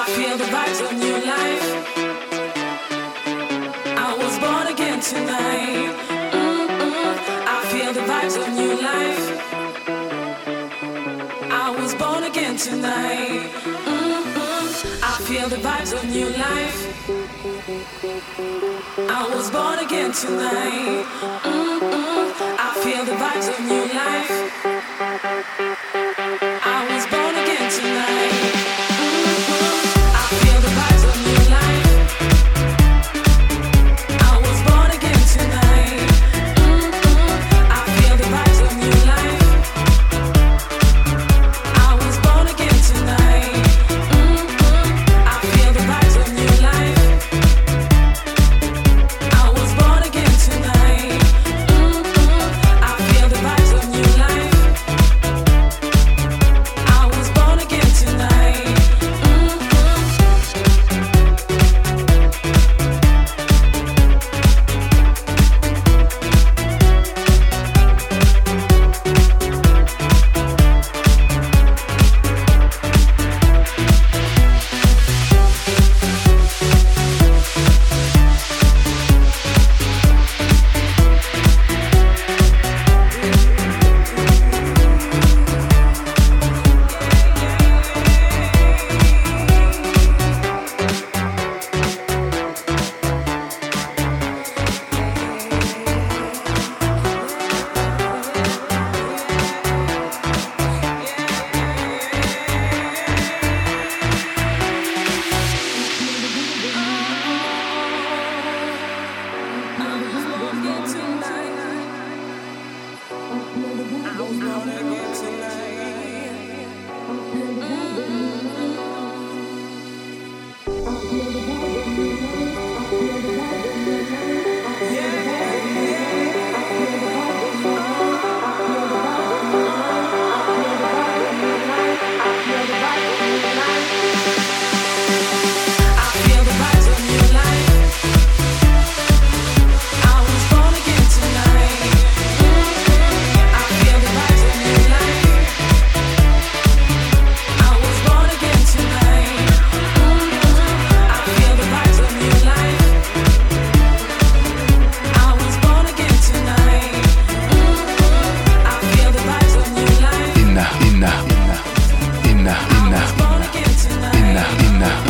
feel the vibes of new life. I was born again tonight. I feel the vibes of new life. I was born again tonight. I feel the vibes of new life. I was born again tonight. I feel the vibes of new life. I was born again tonight. I feel the vibes of new life. I was born again tonight. I feel the vibes of new life. I was born again tonight. I feel the vibes of new life. I was born again tonight. I feel the vibes of new life. I was born again tonight. Inna